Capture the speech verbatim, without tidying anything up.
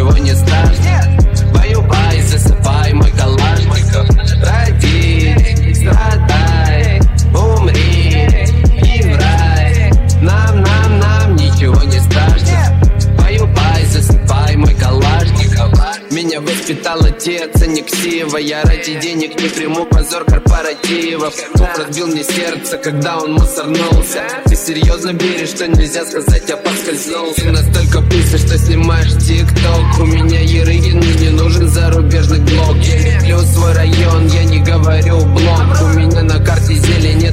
ничего не страшно. Воюй, засыпай мой калашников. Роди, страдай, умри и в рай. Нам, нам, нам ничего не страшно. Воюй, засыпай мой калашников. Меня воспитал отец, а не ксива. Я ради денег не приму позор корпоративов. Кто разбил мне сердце, когда он мусорнулся? Ты серьезно веришь, что нельзя сказать, я поскользнулся? Ты настолько пусто, что снимаешь тик-ток. У меня Ерыгин, мне не нужен зарубежный блог. Я люблю свой район, я не говорю блог. У меня на карте зелень,